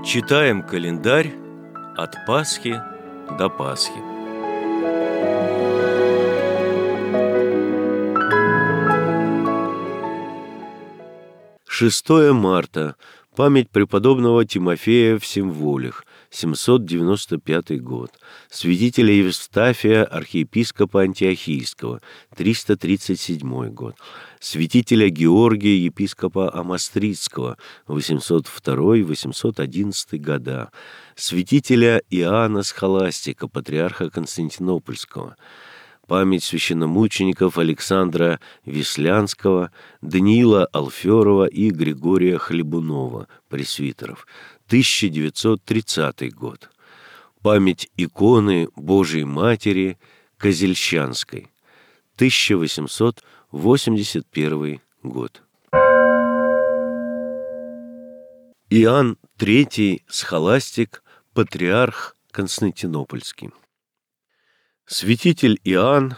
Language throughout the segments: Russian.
Читаем календарь от Пасхи до Пасхи. Шестое марта. Память преподобного Тимофея в Символях, 795 год. Святителя Евстафия, архиепископа Антиохийского, 337 год. Святителя Георгия, епископа Амостридского, 802-811 года. Святителя Иоанна Схоластика, патриарха Константинопольского. Память священномучеников Александра Вислянского, Даниила Алферова и Григория Хлебунова, пресвитеров, 1930 год. Память иконы Божией Матери Козельщанской, 1881 год. Иоанн III Схоластик, патриарх Константинопольский. Святитель Иоанн,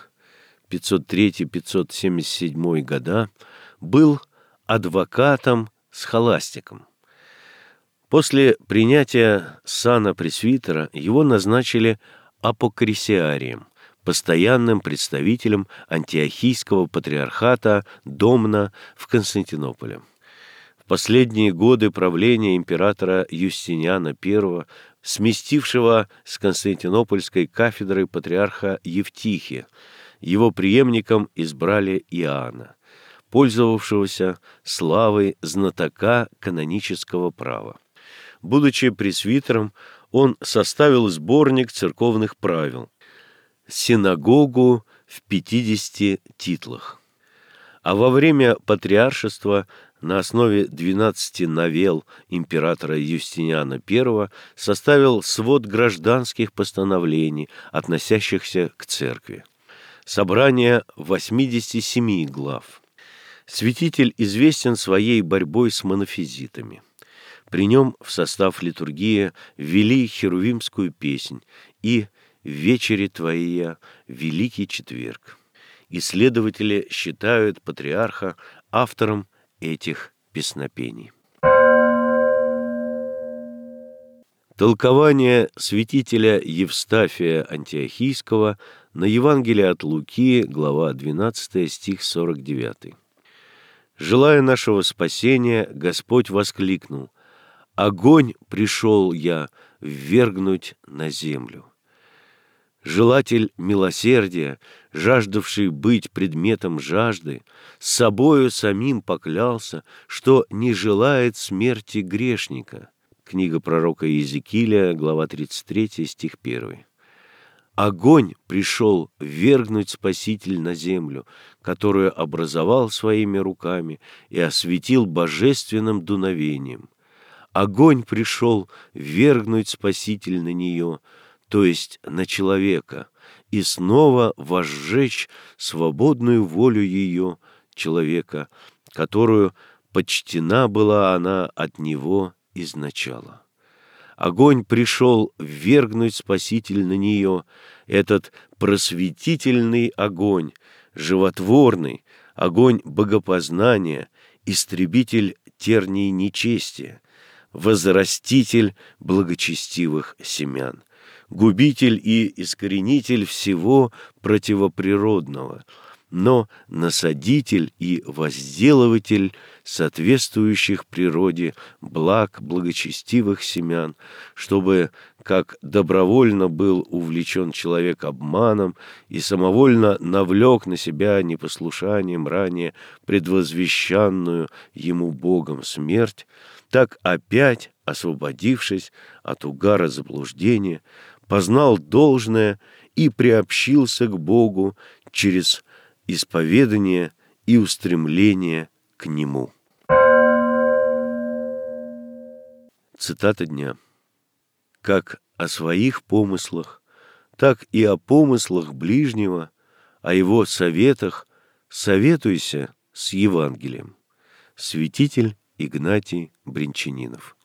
503-577 года, был адвокатом-схоластиком. После принятия сана пресвитера его назначили апокрисиарием, постоянным представителем антиохийского патриархата Домна в Константинополе. В последние годы правления императора Юстиниана I, сместившего с Константинопольской кафедры патриарха Евтихия, его преемником избрали Иоанна, пользовавшегося славой знатока канонического права. Будучи пресвитером, он составил сборник церковных правил «Синагогу в 50 титлах». А во время патриаршества на основе 12 новелл императора Юстиниана I составил свод гражданских постановлений, относящихся к церкви. Собрание 87 глав. Святитель известен своей борьбой с монофизитами. При нем в состав литургии ввели херувимскую песнь и «В вечере Твоя, Великий четверг». Исследователи считают патриарха автором этих песнопений. Толкование святителя Евстафия Антиохийского на Евангелие от Луки, глава 12, стих 49. «Желая нашего спасения, Господь воскликнул: „Огонь пришел я ввергнуть на землю“». Желатель милосердия, жаждавший быть предметом жажды, с собою самим поклялся, что не желает смерти грешника. Книга пророка Иезекииля, глава 33, стих 1. Огонь пришел ввергнуть Спаситель на землю, которую образовал своими руками и осветил божественным дуновением. Огонь пришел ввергнуть Спаситель на нее, то есть на человека, и снова возжечь свободную волю ее, человека, которую почтена была она от него изначала. Огонь пришел ввергнуть Спаситель на нее, этот просветительный огонь, животворный, огонь богопознания, истребитель терний нечестия, возраститель благочестивых семян, губитель и искоренитель всего противоприродного, но насадитель и возделыватель соответствующих природе благ благочестивых семян, чтобы, как добровольно был увлечен человек обманом и самовольно навлек на себя непослушанием ранее предвозвещанную ему Богом смерть, так опять, освободившись от угара заблуждения, познал должное и приобщился к Богу через исповедание и устремление к Нему. Цитата дня. «Как о своих помыслах, так и о помыслах ближнего, о его советах советуйся с Евангелием». Святитель Игнатий Бринчанинов.